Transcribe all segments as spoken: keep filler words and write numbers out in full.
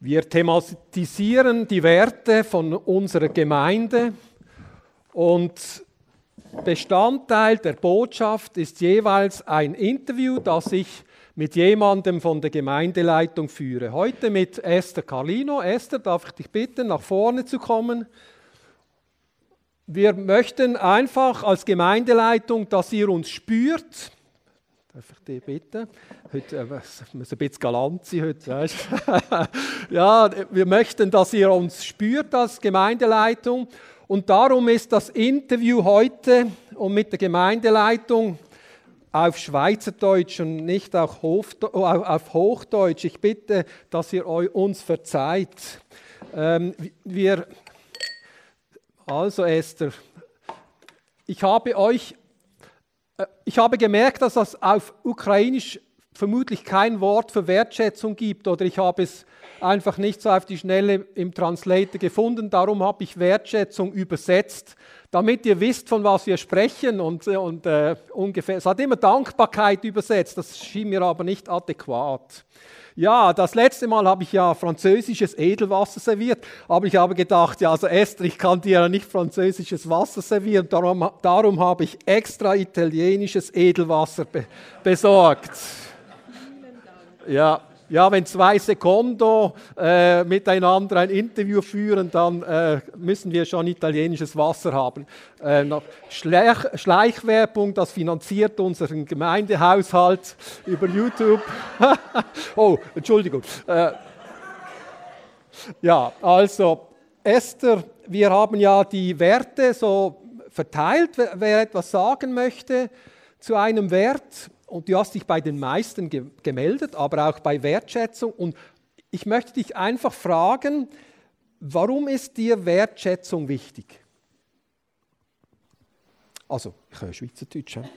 Wir thematisieren die Werte von unserer Gemeinde und Bestandteil der Botschaft ist jeweils ein Interview, das ich mit jemandem von der Gemeindeleitung führe. Heute mit Esther Carlino. Esther, darf ich dich bitten, nach vorne zu kommen? Wir möchten einfach als Gemeindeleitung, dass ihr uns spürt. Darf ich dich bitten? Heute äh, muss ein bisschen galant sein. Heute, weißt? Ja, wir möchten, dass ihr uns spürt als Gemeindeleitung. Und darum ist das Interview heute und mit der Gemeindeleitung auf Schweizerdeutsch und nicht auf Hochdeutsch. Ich bitte, dass ihr uns verzeiht. Ähm, wir, also Esther, ich habe euch, äh, ich habe gemerkt, dass es auf Ukrainisch vermutlich kein Wort für Wertschätzung gibt oder ich habe es einfach nicht so auf die Schnelle im Translator gefunden. Darum habe ich Wertschätzung übersetzt, damit ihr wisst, von was wir sprechen. Und, und äh, ungefähr, es hat immer Dankbarkeit übersetzt, das schien mir aber nicht adäquat. Ja, das letzte Mal habe ich ja französisches Edelwasser serviert, aber ich habe gedacht, ja, also Esther, ich kann dir ja nicht französisches Wasser servieren, darum, darum habe ich extra italienisches Edelwasser be- besorgt. Ja. Ja, wenn zwei Secondo äh, miteinander ein Interview führen, dann äh, müssen wir schon italienisches Wasser haben. Äh, noch Schleich, Schleichwerbung, das finanziert unseren Gemeindehaushalt über YouTube. Oh, Entschuldigung. Äh, ja, also Esther, wir haben ja die Werte so verteilt, wer etwas sagen möchte zu einem Wert. Und du hast dich bei den meisten ge- gemeldet, aber auch bei Wertschätzung. Und ich möchte dich einfach fragen, warum ist dir Wertschätzung wichtig? Also, ich höre Schweizerdeutsch. Ja.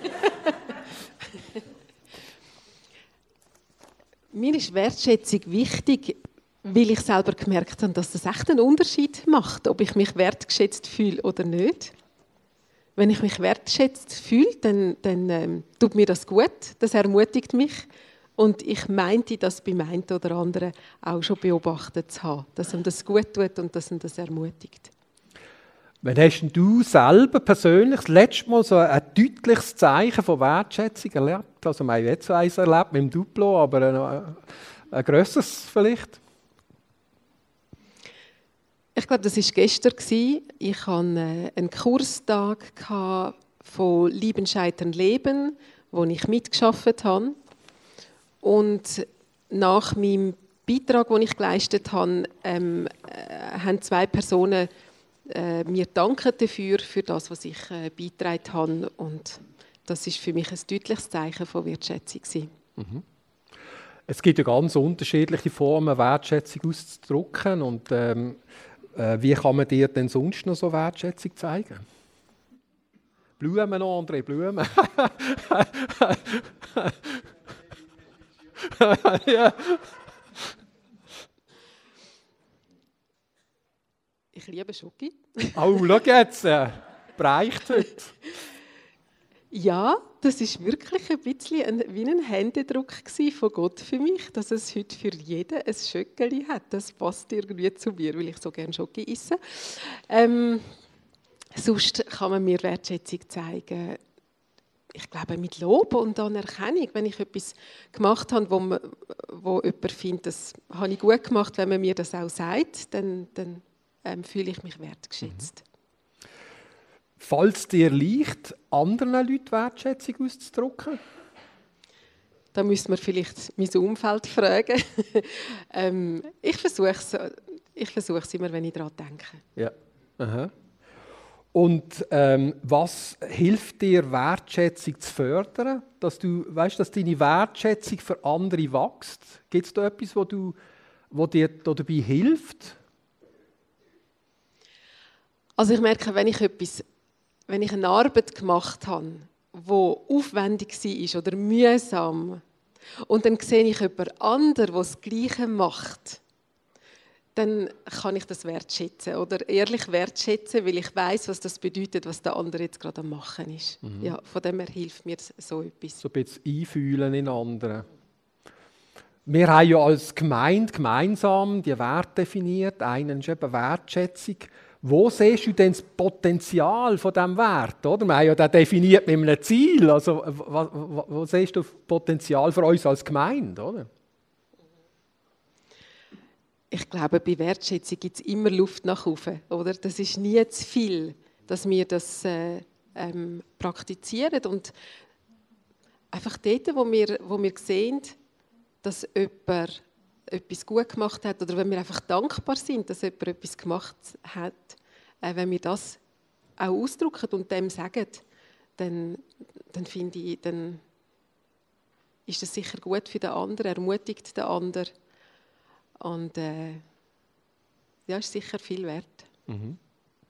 Mir ist Wertschätzung wichtig, weil ich selber gemerkt habe, dass das echt einen Unterschied macht, ob ich mich wertgeschätzt fühle oder nicht. Wenn ich mich wertschätzt fühle, dann, dann ähm, tut mir das gut, das ermutigt mich. Und ich meinte, das beim einen oder anderen auch schon beobachtet zu haben, dass ihm das gut tut und dass ihm das ermutigt. Wann hast du selber persönlich das letzte Mal so ein deutliches Zeichen von Wertschätzung erlebt? Also wir haben jetzt so eins erlebt mit dem Duplo, aber ein, ein grösseres vielleicht? Ich glaube, das war gestern. Ich hatte einen Kurstag von Lieben, Scheitern, Leben, wo ich mitgearbeitet habe. Und nach meinem Beitrag, den ich geleistet habe, ähm, äh, haben zwei Personen äh, mir danken dafür, für das, was ich äh, beigetragen habe. Und das war für mich ein deutliches Zeichen von Wertschätzung. Mhm. Es gibt ja ganz unterschiedliche Formen, Wertschätzung auszudrücken. Und, ähm, wie kann man dir denn sonst noch so Wertschätzung zeigen? Blumen noch, André, Blumen. Ja. Ich liebe Schoki. Oh, schau jetzt, äh, breicht heute. Ja, das ist wirklich ein bisschen ein, wie ein Händedruck von Gott für mich, dass es heute für jeden ein Schöckeli hat. Das passt irgendwie zu mir, weil ich so gerne Schoki esse. Ähm, sonst kann man mir Wertschätzung zeigen, ich glaube, mit Lob und Anerkennung. Wenn ich etwas gemacht habe, wo, man, wo jemand findet, das habe ich gut gemacht, wenn man mir das auch sagt, dann, dann ähm, fühle ich mich wertgeschätzt. Mhm. Falls dir leicht, anderen Leuten Wertschätzung auszudrücken? Da müsste man vielleicht mein Umfeld fragen. ähm, ich versuche es ich versuch's immer, wenn ich daran denke. Ja. Aha. Und ähm, was hilft dir, Wertschätzung zu fördern? Dass du weißt, dass deine Wertschätzung für andere wächst? Gibt es da etwas, wo, du, wo dir dabei hilft? Also ich merke, wenn ich etwas Wenn ich eine Arbeit gemacht habe, die aufwendig war oder mühsam, und dann sehe ich jemand anderen, der das Gleiche macht, dann kann ich das wertschätzen oder ehrlich wertschätzen, weil ich weiss, was das bedeutet, was der andere jetzt gerade am Machen ist. Mhm. Ja, von dem her hilft mir so etwas. So ein bisschen einfühlen in anderen. wir haben ja als Gemeinde gemeinsam die Werte definiert. Einen ist eben Wertschätzung. Wo siehst du denn das Potenzial von diesem Wert? Oder? Wir haben ja den definiert mit einem Ziel. Also, wo, wo, wo siehst du das Potenzial für uns als Gemeinde? Oder? Ich glaube, bei Wertschätzung gibt es immer Luft nach oben. Oder? Das ist nie zu viel, dass wir das äh, ähm, praktizieren. Und einfach dort, wo wir, wo wir sehen, dass jemand etwas gut gemacht hat oder wenn wir einfach dankbar sind, dass jemand etwas gemacht hat, äh, wenn wir das auch ausdrücken und dem sagen, dann, dann finde ich, dann ist das sicher gut für den anderen, ermutigt den anderen und äh, ja, ist sicher viel wert. Mhm.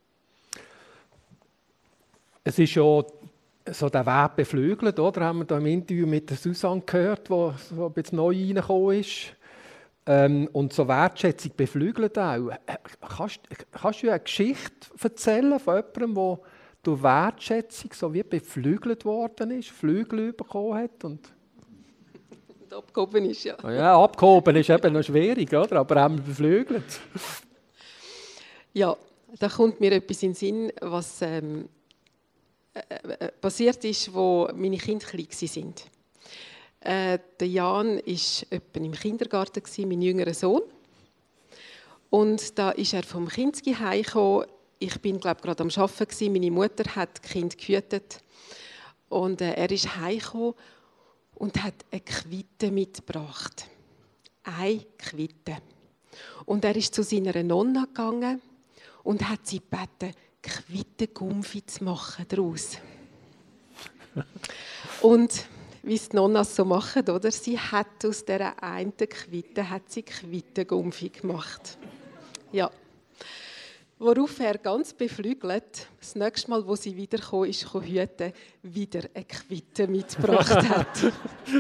Es ist ja so der Weg beflügelt, oder? Haben wir da im Interview mit der Susanne gehört, wo so ein bisschen neu reingekommen ist. Ähm, und so Wertschätzung beflügelt auch. Kannst, kannst du eine Geschichte erzählen von jemandem, der durch Wertschätzung so wie beflügelt worden ist, Flügel bekommen hat? Und, und abgehoben ist, ja. Ja, abgehoben ist eben noch schwierig, oder? Aber auch beflügelt. Ja, da kommt mir etwas in den Sinn, was ähm, äh, passiert ist, wo meine Kinder klein waren. Äh, der Jan war etwa im Kindergarten, mein jüngerer Sohn. Und da ist er vom Kinski heimgekommen. Ich bin, glaube gerade am Arbeiten. Meine Mutter hat das Kind gehütet. Und äh, er ist heimgekommen und hat eine Quitte mitgebracht. Eine Quitte. Und er ist zu seiner Nonna gegangen und hat sie gebeten, Quitte-Gumpfi zu machen daraus. Und wie es die Nonnas so machen, oder? Sie hat aus dieser einen Quitte hat sie Quitte-Gumpfi gemacht. Ja. Worauf er ganz beflügelt, das nächste Mal, wo sie wiedergekommen ist, hüten, wieder eine Quitte mitgebracht hat.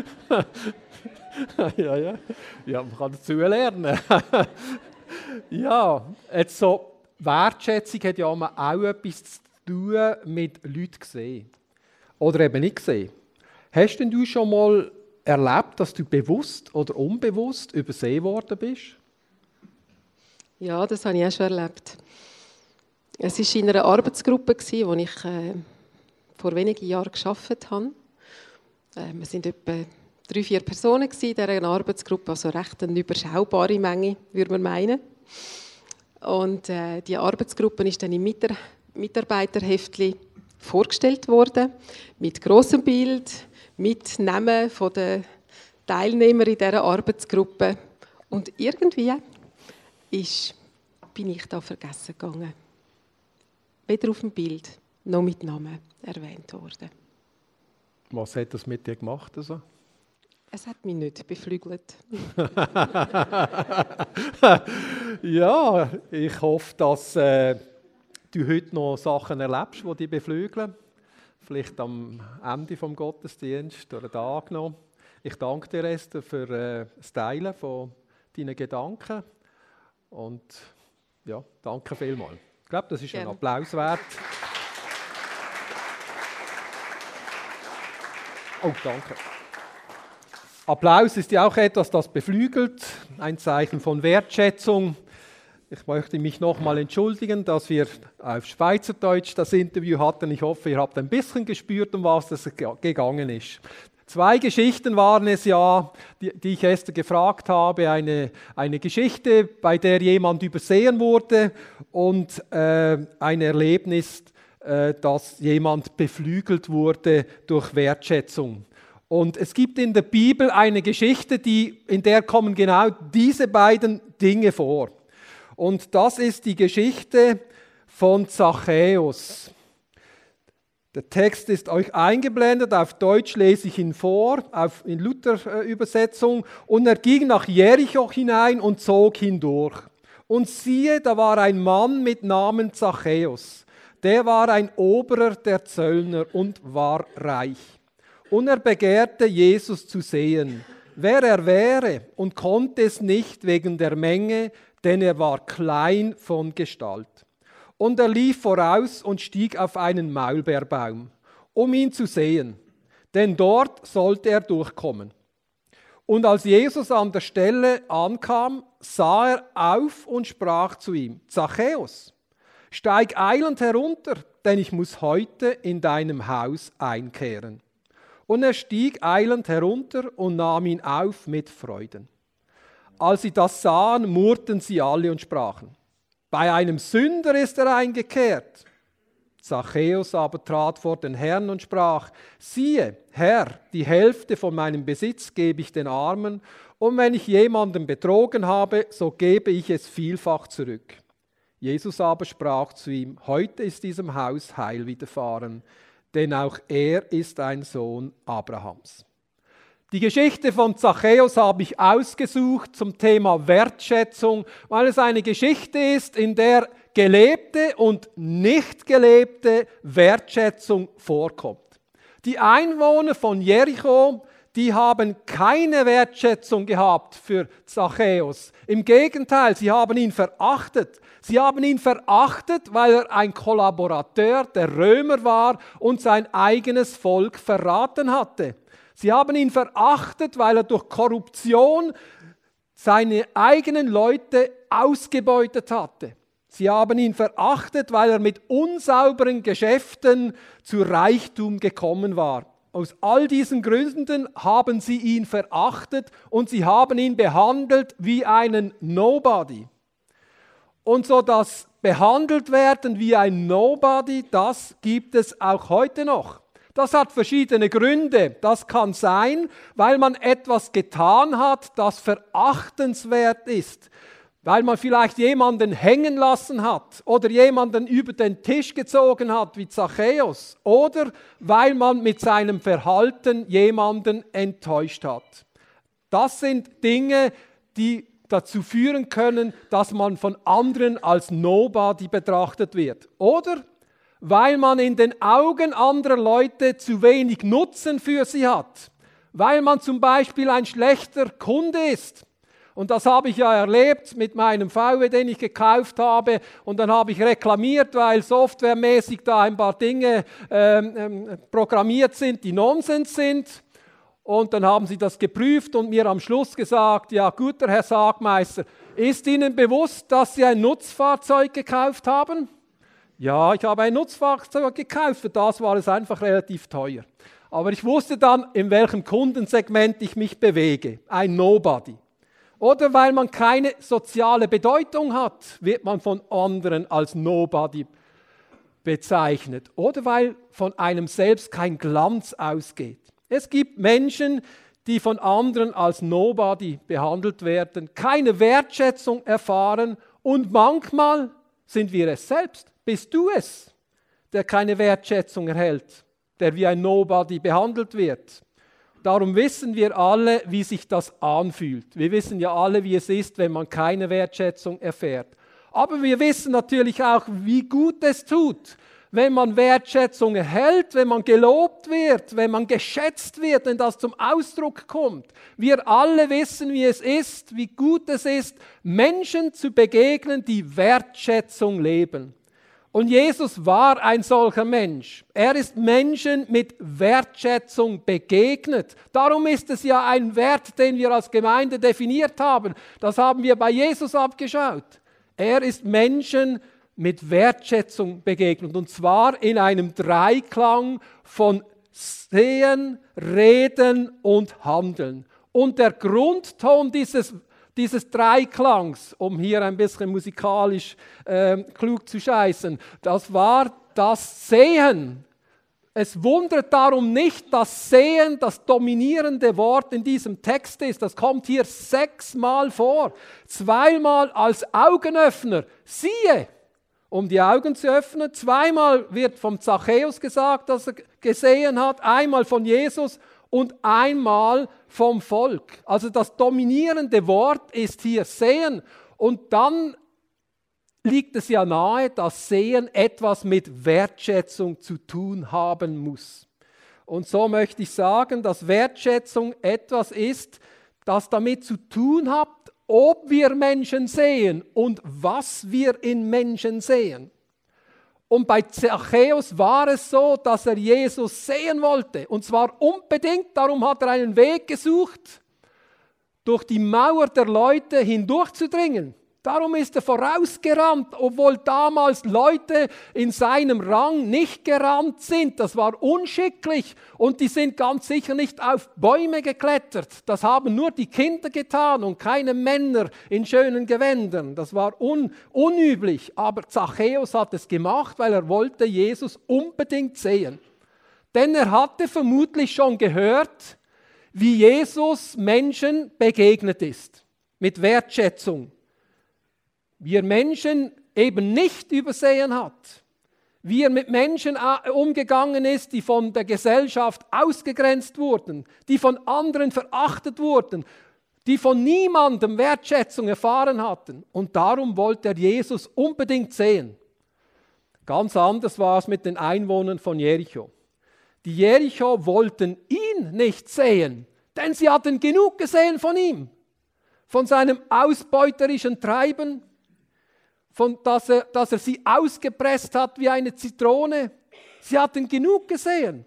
ja, ja. Ja, man kann dazu lernen. Ja, jetzt so, Wertschätzung hat ja auch etwas zu tun mit Leuten sehen. Oder eben nicht sehen. Hast denn du schon mal erlebt, dass du bewusst oder unbewusst übersehen worden bist? Ja, das habe ich auch schon erlebt. Es war in einer Arbeitsgruppe, wo ich äh, vor wenigen Jahren gearbeitet habe. Äh, wir waren etwa drei, vier Personen in dieser Arbeitsgruppe, also recht eine überschaubare Menge, würde man meinen. Und äh, die Arbeitsgruppe ist dann im Mitar- Mitarbeiterheftli vorgestellt worden, mit grossem Bild, mit Namen der Teilnehmer in dieser Arbeitsgruppe. Und irgendwie ist, bin ich da vergessen gegangen. Weder auf dem Bild noch mit Namen erwähnt worden. Was hat das mit dir gemacht? Also? Es hat mich nicht beflügelt. Ja, ich hoffe, dass äh, du heute noch Sachen erlebst, die dich beflügeln. Vielleicht am Ende des Gottesdienstes oder Tag noch. Ich danke dir, Esther, für äh, das Teilen von deinen Gedanken. Und ja, danke vielmals. Ich glaube, das ist Gerne. Ein Applaus wert. Oh, danke. Applaus ist ja auch etwas, das beflügelt, ein Zeichen von Wertschätzung. Ich möchte mich nochmal entschuldigen, dass wir auf Schweizerdeutsch das Interview hatten. Ich hoffe, ihr habt ein bisschen gespürt, um was es gegangen ist. Zwei Geschichten waren es ja, die, die ich Esther gefragt habe. Eine, eine Geschichte, bei der jemand übersehen wurde und äh, ein Erlebnis, äh, dass jemand beflügelt wurde durch Wertschätzung. Und es gibt in der Bibel eine Geschichte, die, in der kommen genau diese beiden Dinge vor. Und das ist die Geschichte von Zachäus. Der Text ist euch eingeblendet, auf Deutsch lese ich ihn vor, auf, in Luther-Übersetzung. Und er ging nach Jericho hinein und zog hindurch. Und siehe, da war ein Mann mit Namen Zachäus. Der war ein Oberer der Zöllner und war reich. Und er begehrte, Jesus zu sehen, wer er wäre, und konnte es nicht wegen der Menge, denn er war klein von Gestalt. Und er lief voraus und stieg auf einen Maulbeerbaum, um ihn zu sehen, denn dort sollte er durchkommen. Und als Jesus an der Stelle ankam, sah er auf und sprach zu ihm: Zachäus, steig eilend herunter, denn ich muss heute in deinem Haus einkehren. Und er stieg eilend herunter und nahm ihn auf mit Freuden. Als sie das sahen, murrten sie alle und sprachen: Bei einem Sünder ist er eingekehrt. Zachäus aber trat vor den Herrn und sprach: Siehe, Herr, die Hälfte von meinem Besitz gebe ich den Armen, und wenn ich jemanden betrogen habe, so gebe ich es vielfach zurück. Jesus aber sprach zu ihm: Heute ist diesem Haus Heil widerfahren, denn auch er ist ein Sohn Abrahams. Die Geschichte von Zachäus habe ich ausgesucht zum Thema Wertschätzung, weil es eine Geschichte ist, in der gelebte und nicht gelebte Wertschätzung vorkommt. Die Einwohner von Jericho, die haben keine Wertschätzung gehabt für Zachäus. Im Gegenteil, sie haben ihn verachtet. Sie haben ihn verachtet, weil er ein Kollaborateur der Römer war und sein eigenes Volk verraten hatte. Sie haben ihn verachtet, weil er durch Korruption seine eigenen Leute ausgebeutet hatte. Sie haben ihn verachtet, weil er mit unsauberen Geschäften zu Reichtum gekommen war. Aus all diesen Gründen haben sie ihn verachtet und sie haben ihn behandelt wie einen Nobody. Und so das behandelt werden wie ein Nobody, das gibt es auch heute noch. Das hat verschiedene Gründe. Das kann sein, weil man etwas getan hat, das verachtenswert ist. Weil man vielleicht jemanden hängen lassen hat oder jemanden über den Tisch gezogen hat, wie Zachäus. Oder weil man mit seinem Verhalten jemanden enttäuscht hat. Das sind Dinge, die dazu führen können, dass man von anderen als Nobody betrachtet wird. Oder weil man in den Augen anderer Leute zu wenig Nutzen für sie hat. Weil man zum Beispiel ein schlechter Kunde ist. Und das habe ich ja erlebt mit meinem V W, den ich gekauft habe. Und dann habe ich reklamiert, weil softwaremäßig da ein paar Dinge ähm, ähm, programmiert sind, die Nonsens sind. Und dann haben sie das geprüft und mir am Schluss gesagt: Ja, guter Herr Sagmeister, ist Ihnen bewusst, dass Sie ein Nutzfahrzeug gekauft haben? Ja, ich habe ein Nutzfahrzeug gekauft, für das war es einfach relativ teuer. Aber ich wusste dann, in welchem Kundensegment ich mich bewege. Ein Nobody. Oder weil man keine soziale Bedeutung hat, wird man von anderen als Nobody bezeichnet. Oder weil von einem selbst kein Glanz ausgeht. Es gibt Menschen, die von anderen als Nobody behandelt werden, keine Wertschätzung erfahren und manchmal sind wir es selbst. Bist du es, der keine Wertschätzung erhält, der wie ein Nobody behandelt wird? Darum wissen wir alle, wie sich das anfühlt. Wir wissen ja alle, wie es ist, wenn man keine Wertschätzung erfährt. Aber wir wissen natürlich auch, wie gut es tut, wenn man Wertschätzung erhält, wenn man gelobt wird, wenn man geschätzt wird, wenn das zum Ausdruck kommt. Wir alle wissen, wie es ist, wie gut es ist, Menschen zu begegnen, die Wertschätzung leben. Und Jesus war ein solcher Mensch. Er ist Menschen mit Wertschätzung begegnet. Darum ist es ja ein Wert, den wir als Gemeinde definiert haben. Das haben wir bei Jesus abgeschaut. Er ist Menschen mit Wertschätzung begegnet. Und zwar in einem Dreiklang von Sehen, Reden und Handeln. Und der Grundton dieses Dieses Dreiklangs, um hier ein bisschen musikalisch äh, klug zu scheißen, das war das Sehen. Es wundert darum nicht, dass Sehen das dominierende Wort in diesem Text ist. Das kommt hier sechsmal vor. Zweimal als Augenöffner. Siehe, um die Augen zu öffnen. Zweimal wird vom Zachäus gesagt, dass er gesehen hat. Einmal von Jesus und einmal vom Volk. Also das dominierende Wort ist hier Sehen. Und dann liegt es ja nahe, dass Sehen etwas mit Wertschätzung zu tun haben muss. Und so möchte ich sagen, dass Wertschätzung etwas ist, das damit zu tun hat, ob wir Menschen sehen und was wir in Menschen sehen. Und bei Zachäus war es so, dass er Jesus sehen wollte. Und zwar unbedingt, darum hat er einen Weg gesucht. durch die Mauer der Leute hindurchzudringen. Darum ist er vorausgerannt, obwohl damals Leute in seinem Rang nicht gerannt sind. Das war unschicklich und die sind ganz sicher nicht auf Bäume geklettert. Das haben nur die Kinder getan und keine Männer in schönen Gewändern. Das war un- unüblich, aber Zachäus hat es gemacht, weil er wollte Jesus unbedingt sehen. Denn er hatte vermutlich schon gehört, wie Jesus Menschen begegnet ist, mit Wertschätzung. Wie er Menschen eben nicht übersehen hat, wie er mit Menschen umgegangen ist, die von der Gesellschaft ausgegrenzt wurden, die von anderen verachtet wurden, die von niemandem Wertschätzung erfahren hatten. Und darum wollte er Jesus unbedingt sehen. Ganz anders war es mit den Einwohnern von Jericho. Die Jericho wollten ihn nicht sehen, denn sie hatten genug gesehen von ihm, von seinem ausbeuterischen Treiben, von, dass, er, dass er sie ausgepresst hat wie eine Zitrone. Sie hatten genug gesehen.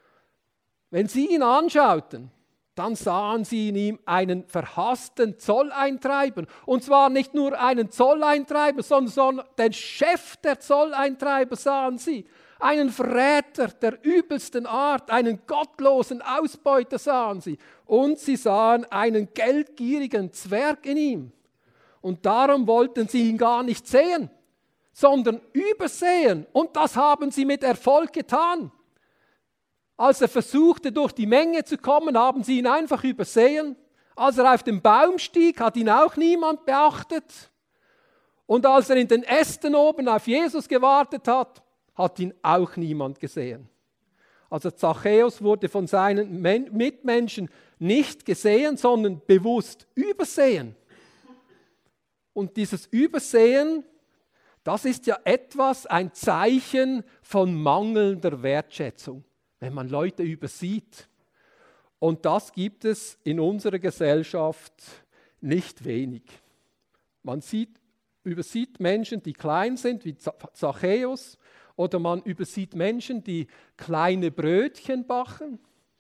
Wenn sie ihn anschauten, dann sahen sie in ihm einen verhassten Zolleintreiber. Und zwar nicht nur einen Zolleintreiber, sondern, sondern den Chef der Zolleintreiber sahen sie. Einen Verräter der übelsten Art, einen gottlosen Ausbeuter sahen sie. Und sie sahen einen geldgierigen Zwerg in ihm. Und darum wollten sie ihn gar nicht sehen, sondern übersehen. Und das haben sie mit Erfolg getan. Als er versuchte, durch die Menge zu kommen, haben sie ihn einfach übersehen. Als er auf den Baum stieg, hat ihn auch niemand beachtet. Und als er in den Ästen oben auf Jesus gewartet hat, hat ihn auch niemand gesehen. Also Zachäus wurde von seinen Mitmenschen nicht gesehen, sondern bewusst übersehen. Und dieses Übersehen, das ist ja etwas, ein Zeichen von mangelnder Wertschätzung, wenn man Leute übersieht. Und das gibt es in unserer Gesellschaft nicht wenig. Man sieht, übersieht Menschen, die klein sind, wie Zachäus, oder man übersieht Menschen, die kleine Brötchen backen,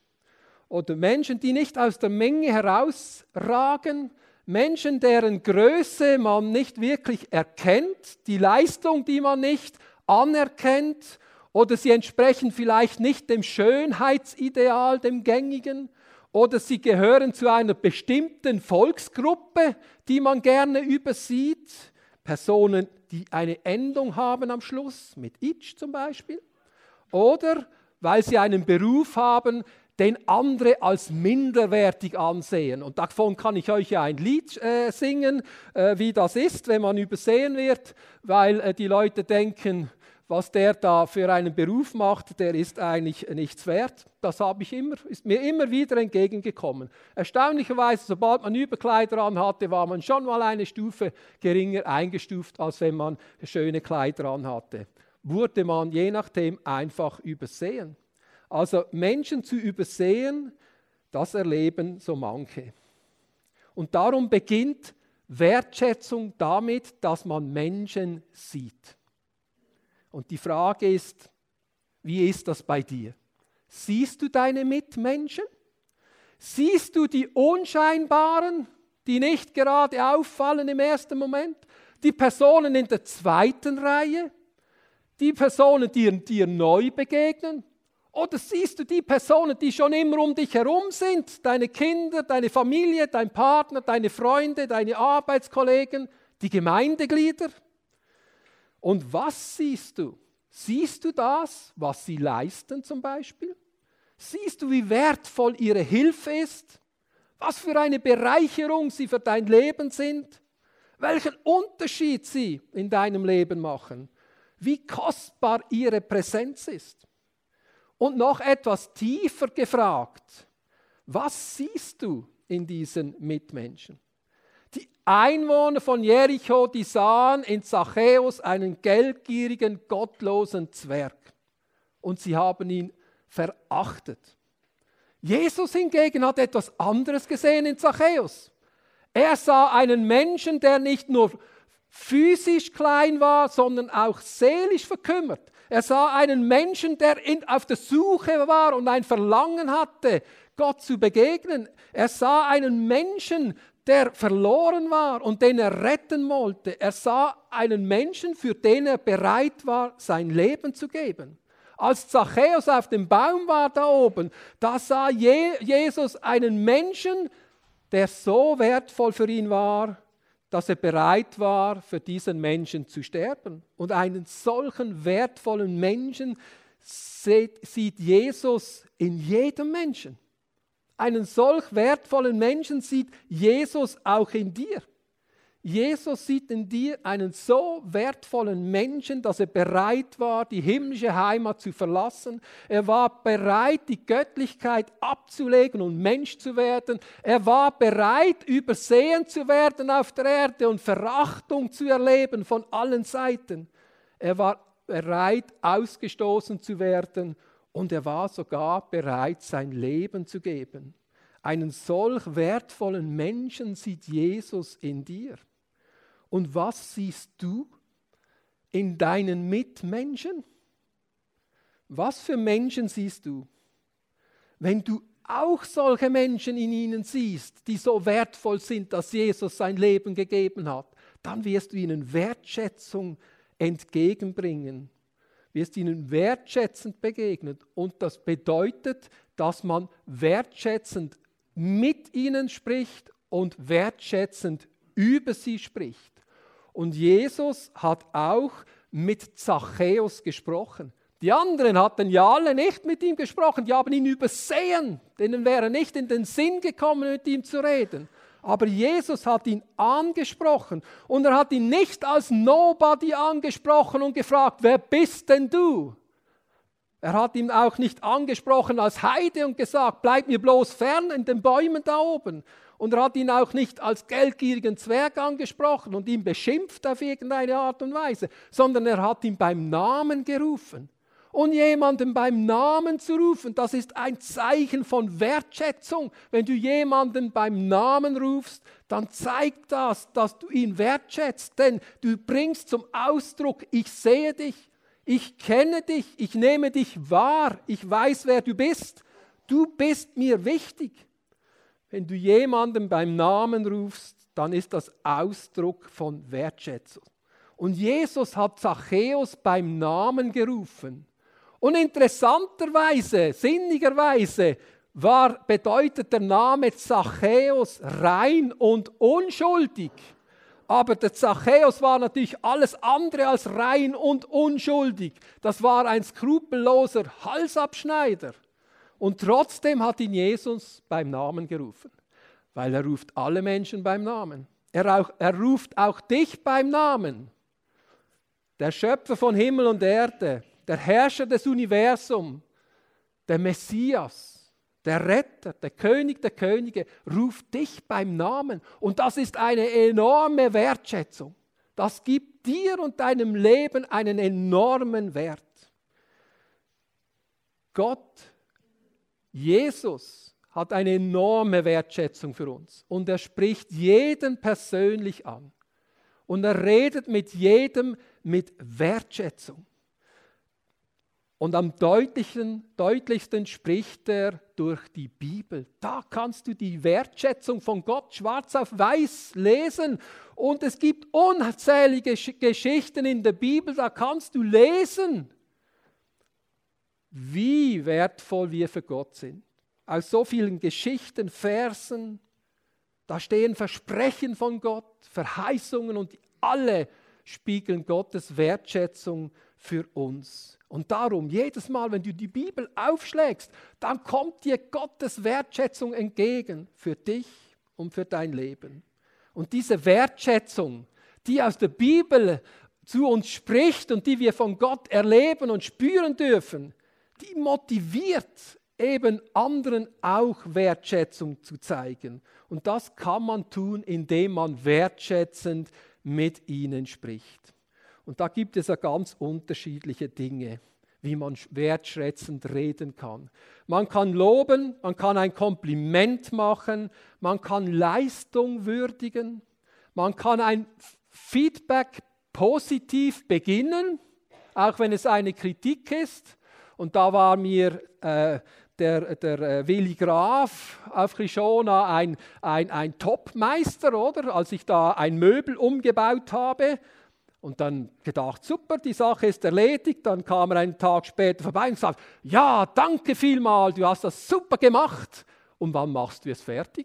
oder Menschen, die nicht aus der Menge herausragen, Menschen, deren Größe man nicht wirklich erkennt, die Leistung, die man nicht anerkennt, oder sie entsprechen vielleicht nicht dem Schönheitsideal, dem gängigen, oder sie gehören zu einer bestimmten Volksgruppe, die man gerne übersieht. Personen, die eine Endung haben am Schluss, mit itch zum Beispiel, oder weil sie einen Beruf haben, den andere als minderwertig ansehen. Und davon kann ich euch ja ein Lied äh, singen, äh, wie das ist, wenn man übersehen wird, weil äh, die Leute denken, was der da für einen Beruf macht, der ist eigentlich nichts wert. Das habe ich immer, ist mir immer wieder entgegengekommen. Erstaunlicherweise, sobald man Überkleider anhatte, war man schon mal eine Stufe geringer eingestuft, als wenn man schöne Kleider anhatte. Wurde man je nachdem einfach übersehen. Also Menschen zu übersehen, das erleben so manche. Und darum beginnt Wertschätzung damit, dass man Menschen sieht. Und die Frage ist, wie ist das bei dir? Siehst du deine Mitmenschen? Siehst du die Unscheinbaren, die nicht gerade auffallen im ersten Moment? Die Personen in der zweiten Reihe? Die Personen, die dir neu begegnen? Oder siehst du die Personen, die schon immer um dich herum sind? Deine Kinder, deine Familie, dein Partner, deine Freunde, deine Arbeitskollegen, die Gemeindeglieder? Und was siehst du? Siehst du das, was sie leisten zum Beispiel? Siehst du, wie wertvoll ihre Hilfe ist? Was für eine Bereicherung sie für dein Leben sind? Welchen Unterschied sie in deinem Leben machen? Wie kostbar ihre Präsenz ist? Und noch etwas tiefer gefragt, was siehst du in diesen Mitmenschen? Die Einwohner von Jericho, die sahen in Zachäus einen geldgierigen, gottlosen Zwerg. Und sie haben ihn verachtet. Jesus hingegen hat etwas anderes gesehen in Zachäus. Er sah einen Menschen, der nicht nur physisch klein war, sondern auch seelisch verkümmert. Er sah einen Menschen, der in, auf der Suche war und ein Verlangen hatte, Gott zu begegnen. Er sah einen Menschen, der verloren war und den er retten wollte. Er sah einen Menschen, für den er bereit war, sein Leben zu geben. Als Zachäus auf dem Baum war da oben, da sah Jesus einen Menschen, der so wertvoll für ihn war, dass er bereit war, für diesen Menschen zu sterben. Und einen solchen wertvollen Menschen sieht Jesus in jedem Menschen. Einen solch wertvollen Menschen sieht Jesus auch in dir. Jesus sieht in dir einen so wertvollen Menschen, dass er bereit war, die himmlische Heimat zu verlassen. Er war bereit, die Göttlichkeit abzulegen und Mensch zu werden. Er war bereit, übersehen zu werden auf der Erde und Verachtung zu erleben von allen Seiten. Er war bereit, ausgestoßen zu werden und er war sogar bereit, sein Leben zu geben. Einen solch wertvollen Menschen sieht Jesus in dir. Und was siehst du in deinen Mitmenschen? Was für Menschen siehst du? Wenn du auch solche Menschen in ihnen siehst, die so wertvoll sind, dass Jesus sein Leben gegeben hat, dann wirst du ihnen Wertschätzung entgegenbringen. Wirst ihnen wertschätzend begegnen. Und das bedeutet, dass man wertschätzend mit ihnen spricht und wertschätzend über sie spricht. Und Jesus hat auch mit Zachäus gesprochen. Die anderen hatten ja alle nicht mit ihm gesprochen, die haben ihn übersehen. Denen wäre nicht in den Sinn gekommen, mit ihm zu reden. Aber Jesus hat ihn angesprochen und er hat ihn nicht als Nobody angesprochen und gefragt, wer bist denn du? Er hat ihn auch nicht angesprochen als Heide und gesagt, bleib mir bloß fern in den Bäumen da oben. Und er hat ihn auch nicht als geldgierigen Zwerg angesprochen und ihn beschimpft auf irgendeine Art und Weise, sondern er hat ihn beim Namen gerufen. Und jemanden beim Namen zu rufen, das ist ein Zeichen von Wertschätzung. Wenn du jemanden beim Namen rufst, dann zeigt das, dass du ihn wertschätzt. Denn du bringst zum Ausdruck, ich sehe dich, ich kenne dich, ich nehme dich wahr, ich weiß, wer du bist. Du bist mir wichtig. Wenn du jemanden beim Namen rufst, dann ist das Ausdruck von Wertschätzung. Und Jesus hat Zachäus beim Namen gerufen. Und interessanterweise, sinnigerweise, war, bedeutet der Name Zachäus rein und unschuldig. Aber der Zachäus war natürlich alles andere als rein und unschuldig. Das war ein skrupelloser Halsabschneider. Und trotzdem hat ihn Jesus beim Namen gerufen, weil er ruft alle Menschen beim Namen. Er, auch, er ruft auch dich beim Namen. Der Schöpfer von Himmel und Erde, der Herrscher des Universums, der Messias, der Retter, der König der Könige, ruft dich beim Namen. Und das ist eine enorme Wertschätzung. Das gibt dir und deinem Leben einen enormen Wert. Gott, Jesus, hat eine enorme Wertschätzung für uns. Und er spricht jeden persönlich an. Und er redet mit jedem mit Wertschätzung. Und am deutlichsten, deutlichsten spricht er durch die Bibel. Da kannst du die Wertschätzung von Gott schwarz auf weiß lesen. Und es gibt unzählige Geschichten in der Bibel, da kannst du lesen, wie wertvoll wir für Gott sind. Aus so vielen Geschichten, Versen, da stehen Versprechen von Gott, Verheißungen und alle spiegeln Gottes Wertschätzung für uns. Und darum, jedes Mal, wenn du die Bibel aufschlägst, dann kommt dir Gottes Wertschätzung entgegen für dich und für dein Leben. Und diese Wertschätzung, die aus der Bibel zu uns spricht und die wir von Gott erleben und spüren dürfen, die motiviert eben anderen auch Wertschätzung zu zeigen. Und das kann man tun, indem man wertschätzend mit ihnen spricht. Und da gibt es ja ganz unterschiedliche Dinge, wie man wertschätzend reden kann. Man kann loben, man kann ein Kompliment machen, man kann Leistung würdigen, man kann ein Feedback positiv beginnen, auch wenn es eine Kritik ist. Und da war mir äh, der, der Willi Graf auf Krishona ein, ein, ein Topmeister, oder? Als ich da ein Möbel umgebaut habe und dann gedacht, super, die Sache ist erledigt. Dann kam er einen Tag später vorbei und sagte, ja, danke vielmals, du hast das super gemacht. Und wann machst du es fertig?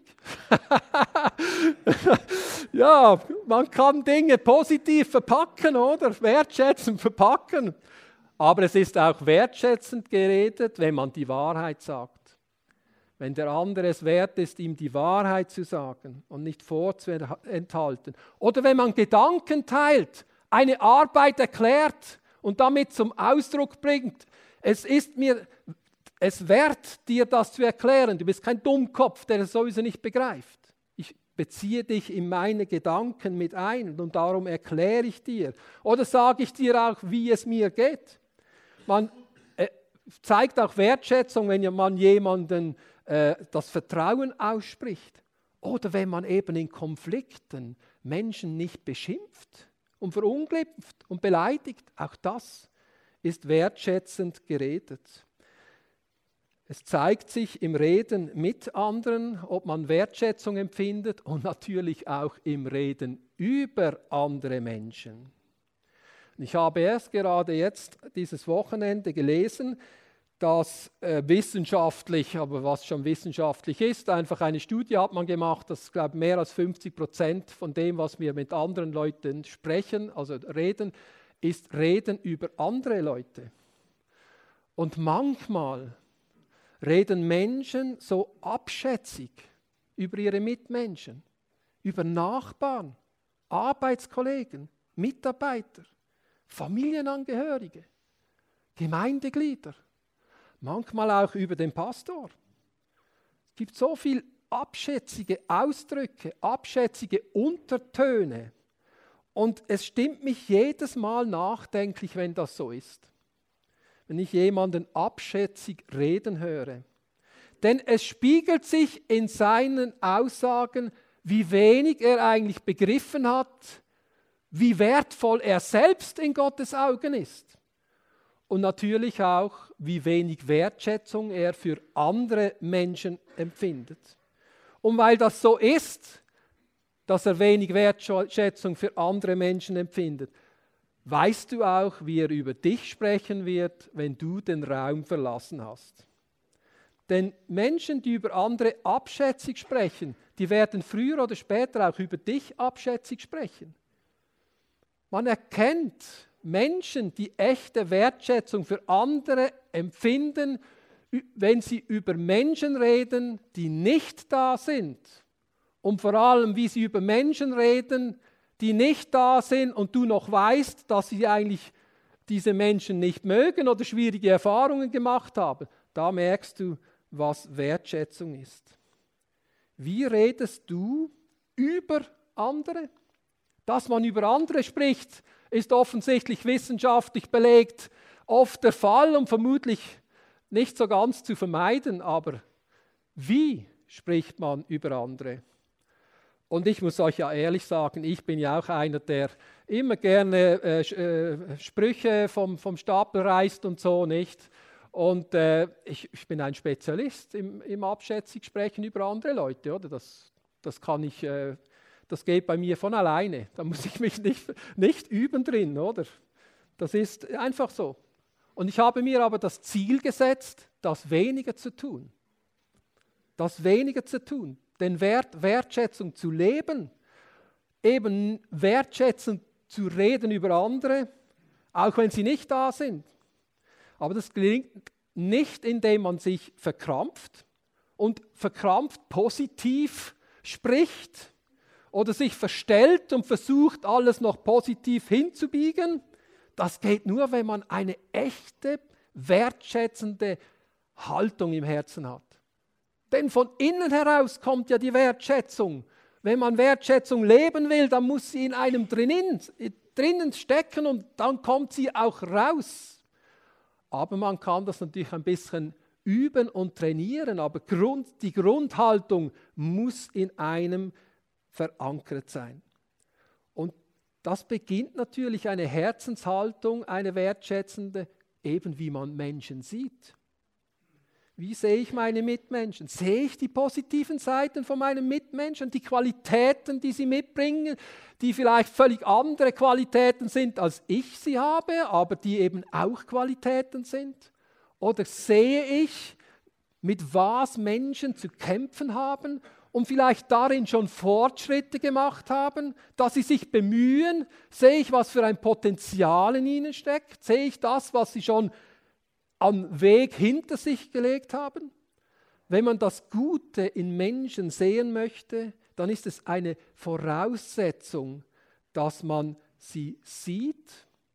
Ja, man kann Dinge positiv verpacken, oder? Wertschätzend verpacken. Aber es ist auch wertschätzend geredet, wenn man die Wahrheit sagt. Wenn der andere es wert ist, ihm die Wahrheit zu sagen und nicht vorzuenthalten. Oder wenn man Gedanken teilt, eine Arbeit erklärt und damit zum Ausdruck bringt. Es ist mir es wert, dir das zu erklären. Du bist kein Dummkopf, der es sowieso nicht begreift. Ich beziehe dich in meine Gedanken mit ein und darum erkläre ich dir. Oder sage ich dir auch, wie es mir geht. Man äh, zeigt auch Wertschätzung, wenn man jemandem äh, das Vertrauen ausspricht. Oder wenn man eben in Konflikten Menschen nicht beschimpft und verunglimpft und beleidigt. Auch das ist wertschätzend geredet. Es zeigt sich im Reden mit anderen, ob man Wertschätzung empfindet und natürlich auch im Reden über andere Menschen. Ich habe erst gerade jetzt dieses Wochenende gelesen, dass äh, wissenschaftlich, aber was schon wissenschaftlich ist, einfach eine Studie hat man gemacht, dass, glaube ich, mehr als fünfzig Prozent von dem, was wir mit anderen Leuten sprechen, also reden, ist Reden über andere Leute. Und manchmal reden Menschen so abschätzig über ihre Mitmenschen, über Nachbarn, Arbeitskollegen, Mitarbeiter, Familienangehörige, Gemeindeglieder, manchmal auch über den Pastor. Es gibt so viele abschätzige Ausdrücke, abschätzige Untertöne und es stimmt mich jedes Mal nachdenklich, wenn das so ist. Wenn ich jemanden abschätzig reden höre. Denn es spiegelt sich in seinen Aussagen, wie wenig er eigentlich begriffen hat, wie wertvoll er selbst in Gottes Augen ist. Und natürlich auch, wie wenig Wertschätzung er für andere Menschen empfindet. Und weil das so ist, dass er wenig Wertschätzung für andere Menschen empfindet, weißt du auch, wie er über dich sprechen wird, wenn du den Raum verlassen hast. Denn Menschen, die über andere abschätzig sprechen, die werden früher oder später auch über dich abschätzig sprechen. Man erkennt Menschen, die echte Wertschätzung für andere empfinden, wenn sie über Menschen reden, die nicht da sind. Und vor allem, wie sie über Menschen reden, die nicht da sind und du noch weißt, dass sie eigentlich diese Menschen nicht mögen oder schwierige Erfahrungen gemacht haben, da merkst du, was Wertschätzung ist. Wie redest du über andere? Dass man über andere spricht, ist offensichtlich wissenschaftlich belegt, oft der Fall und vermutlich nicht so ganz zu vermeiden, aber wie spricht man über andere? Und ich muss euch ja ehrlich sagen, ich bin ja auch einer, der immer gerne äh, äh, Sprüche vom, vom Stapel reißt und so, nicht? Und äh, ich, ich bin ein Spezialist im, im abschätzig sprechen über andere Leute, oder? Das, das kann ich, äh, das geht bei mir von alleine. Da muss ich mich nicht, nicht üben drin, oder? Das ist einfach so. Und ich habe mir aber das Ziel gesetzt, das weniger zu tun. Das weniger zu tun. Den Wert, Wertschätzung zu leben, eben wertschätzend zu reden über andere, auch wenn sie nicht da sind. Aber das gelingt nicht, indem man sich verkrampft und verkrampft positiv spricht oder sich verstellt und versucht, alles noch positiv hinzubiegen. Das geht nur, wenn man eine echte, wertschätzende Haltung im Herzen hat. Denn von innen heraus kommt ja die Wertschätzung. Wenn man Wertschätzung leben will, dann muss sie in einem drinnen, drinnen stecken und dann kommt sie auch raus. Aber man kann das natürlich ein bisschen üben und trainieren, aber Grund, die Grundhaltung muss in einem verankert sein. Und das beginnt natürlich eine Herzenshaltung, eine wertschätzende, eben wie man Menschen sieht. Wie sehe ich meine Mitmenschen? Sehe ich die positiven Seiten von meinen Mitmenschen, die Qualitäten, die sie mitbringen, die vielleicht völlig andere Qualitäten sind, als ich sie habe, aber die eben auch Qualitäten sind? Oder sehe ich, mit was Menschen zu kämpfen haben und vielleicht darin schon Fortschritte gemacht haben, dass sie sich bemühen? Sehe ich, was für ein Potenzial in ihnen steckt? Sehe ich das, was sie schon am Weg hinter sich gelegt haben? Wenn man das Gute in Menschen sehen möchte, dann ist es eine Voraussetzung, dass man sie sieht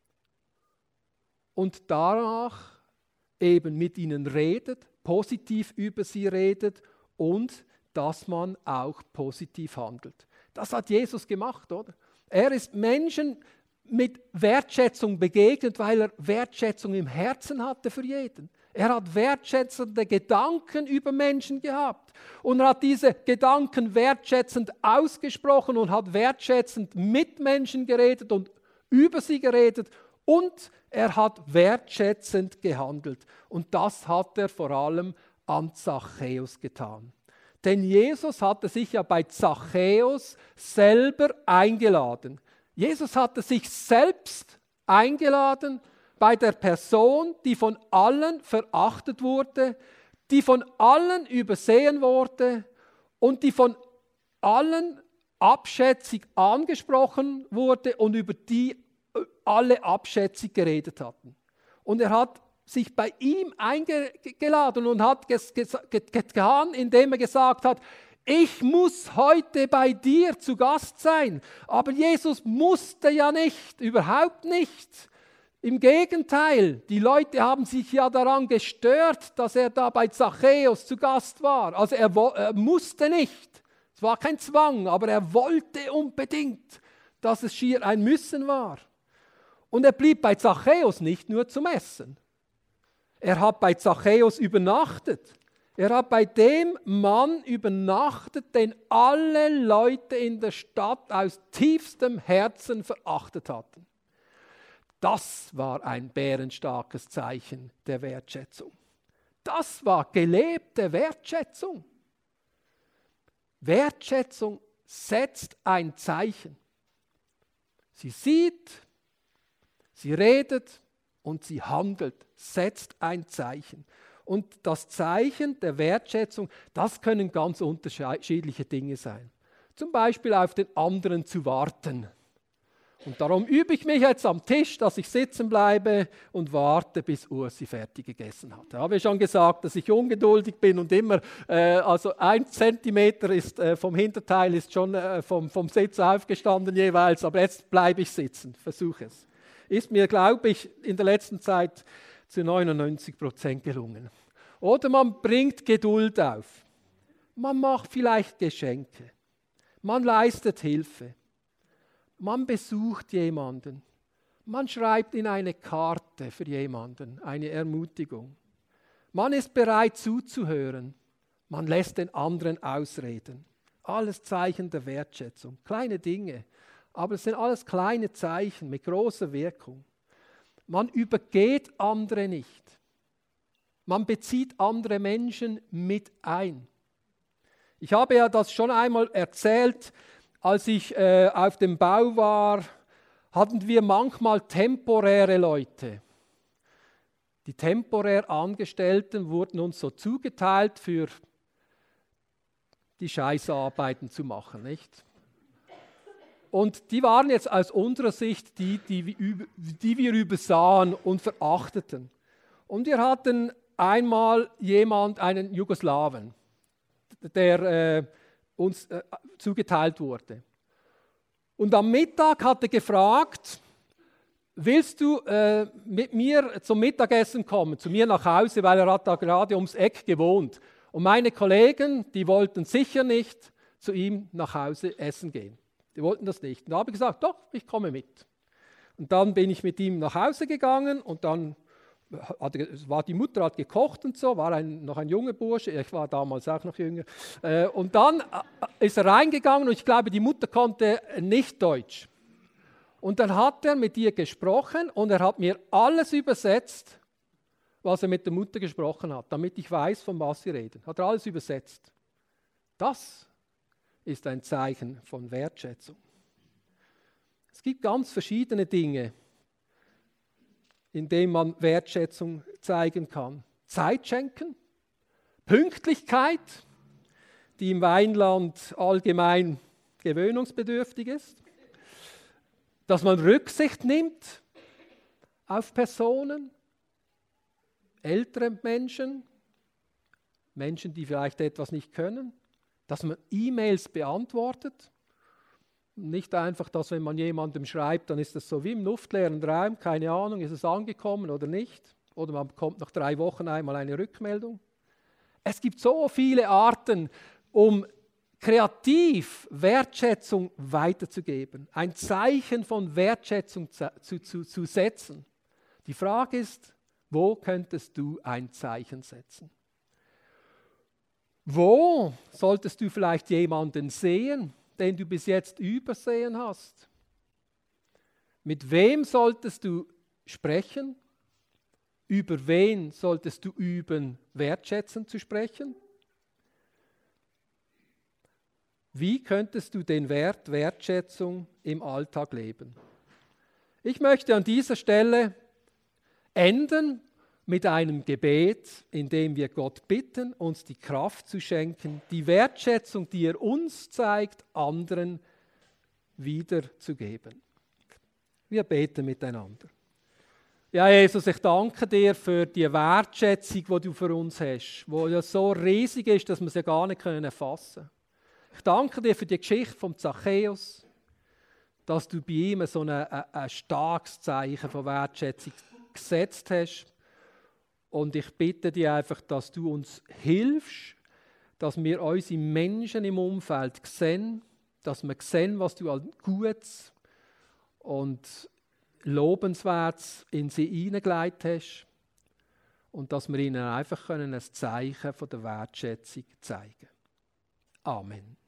und danach eben mit ihnen redet, positiv über sie redet und dass man auch positiv handelt. Das hat Jesus gemacht, oder? Er ist Menschen mit Wertschätzung begegnet, weil er Wertschätzung im Herzen hatte für jeden. Er hat wertschätzende Gedanken über Menschen gehabt und er hat diese Gedanken wertschätzend ausgesprochen und hat wertschätzend mit Menschen geredet und über sie geredet und er hat wertschätzend gehandelt. Und das hat er vor allem an Zachäus getan. Denn Jesus hatte sich ja bei Zachäus selber eingeladen. Jesus hatte sich selbst eingeladen bei der Person, die von allen verachtet wurde, die von allen übersehen wurde und die von allen abschätzig angesprochen wurde und über die alle abschätzig geredet hatten. Und er hat sich bei ihm eingeladen und hat getan, indem er gesagt hat, ich muss heute bei dir zu Gast sein. Aber Jesus musste ja nicht, überhaupt nicht. Im Gegenteil, die Leute haben sich ja daran gestört, dass er da bei Zachäus zu Gast war. Also er, er musste nicht. Es war kein Zwang, aber er wollte unbedingt, dass es schier ein Müssen war. Und er blieb bei Zachäus nicht nur zum Essen. Er hat bei Zachäus übernachtet. Er hat bei dem Mann übernachtet, den alle Leute in der Stadt aus tiefstem Herzen verachtet hatten. Das war ein bärenstarkes Zeichen der Wertschätzung. Das war gelebte Wertschätzung. Wertschätzung setzt ein Zeichen. Sie sieht, sie redet und sie handelt, setzt ein Zeichen. Und das Zeichen der Wertschätzung, das können ganz unterschiedliche Dinge sein. Zum Beispiel auf den anderen zu warten. Und darum übe ich mich jetzt am Tisch, dass ich sitzen bleibe und warte, bis Ursi fertig gegessen hat. Ich habe schon gesagt, dass ich ungeduldig bin und immer, äh, also ein Zentimeter ist, äh, vom Hinterteil ist schon äh, vom, vom Sitz aufgestanden jeweils, aber jetzt bleibe ich sitzen, versuche es. Ist mir, glaube ich, in der letzten Zeit zu neunundneunzig Prozent gelungen. Oder man bringt Geduld auf. Man macht vielleicht Geschenke. Man leistet Hilfe. Man besucht jemanden. Man schreibt in eine Karte für jemanden eine Ermutigung. Man ist bereit zuzuhören. Man lässt den anderen ausreden. Alles Zeichen der Wertschätzung. Kleine Dinge, aber es sind alles kleine Zeichen mit großer Wirkung. Man übergeht andere nicht. Man bezieht andere Menschen mit ein. Ich habe ja das schon einmal erzählt, als ich äh, auf dem Bau war, hatten wir manchmal temporäre Leute. Die temporär Angestellten wurden uns so zugeteilt, für die Scheißarbeiten zu machen, nicht? Und die waren jetzt aus unserer Sicht die, die, die wir übersahen und verachteten. Und wir hatten einmal jemand, einen Jugoslawen, der äh, uns äh, zugeteilt wurde. Und am Mittag hat er gefragt, willst du äh, mit mir zum Mittagessen kommen, zu mir nach Hause, weil er hat da gerade ums Eck gewohnt. Und meine Kollegen, die wollten sicher nicht zu ihm nach Hause essen gehen. Die wollten das nicht. Und da habe ich gesagt, doch, ich komme mit. Und dann bin ich mit ihm nach Hause gegangen und dann hat, war die Mutter hat gekocht und so, war ein, noch ein junger Bursche, ich war damals auch noch jünger. Äh, und dann ist er reingegangen und ich glaube, die Mutter konnte nicht Deutsch. Und dann hat er mit ihr gesprochen und er hat mir alles übersetzt was er mit der Mutter gesprochen hat, damit ich weiß, von was sie reden. Hat er alles übersetzt. Das ist ein Zeichen von Wertschätzung. Es gibt ganz verschiedene Dinge, in denen man Wertschätzung zeigen kann. Zeit schenken, Pünktlichkeit, die im Weinland allgemein gewöhnungsbedürftig ist, dass man Rücksicht nimmt auf Personen, ältere Menschen, Menschen, die vielleicht etwas nicht können, dass man E-Mails beantwortet. Nicht einfach, dass wenn man jemandem schreibt, dann ist das so wie im luftleeren Raum, keine Ahnung, ist es angekommen oder nicht. Oder man bekommt nach drei Wochen einmal eine Rückmeldung. Es gibt so viele Arten, um kreativ Wertschätzung weiterzugeben, ein Zeichen von Wertschätzung zu, zu, zu setzen. Die Frage ist, wo könntest du ein Zeichen setzen? Wo solltest du vielleicht jemanden sehen, den du bis jetzt übersehen hast? Mit wem solltest du sprechen? Über wen solltest du üben, wertschätzend zu sprechen? Wie könntest du den Wert Wertschätzung im Alltag leben? Ich möchte an dieser Stelle enden mit einem Gebet, in dem wir Gott bitten, uns die Kraft zu schenken, die Wertschätzung, die er uns zeigt, anderen wiederzugeben. Wir beten miteinander. Ja, Jesus, ich danke dir für die Wertschätzung, die du für uns hast, die ja so riesig ist, dass wir sie gar nicht erfassen können. Ich danke dir für die Geschichte von Zachäus, dass du bei ihm so ein, ein, ein starkes Zeichen von Wertschätzung gesetzt hast. Und ich bitte dich einfach, dass du uns hilfst, dass wir unsere Menschen im Umfeld sehen, dass wir sehen, was du als Gutes und Lobenswertes in sie hineingelegt hast und dass wir ihnen einfach ein Zeichen von der Wertschätzung zeigen können. Amen.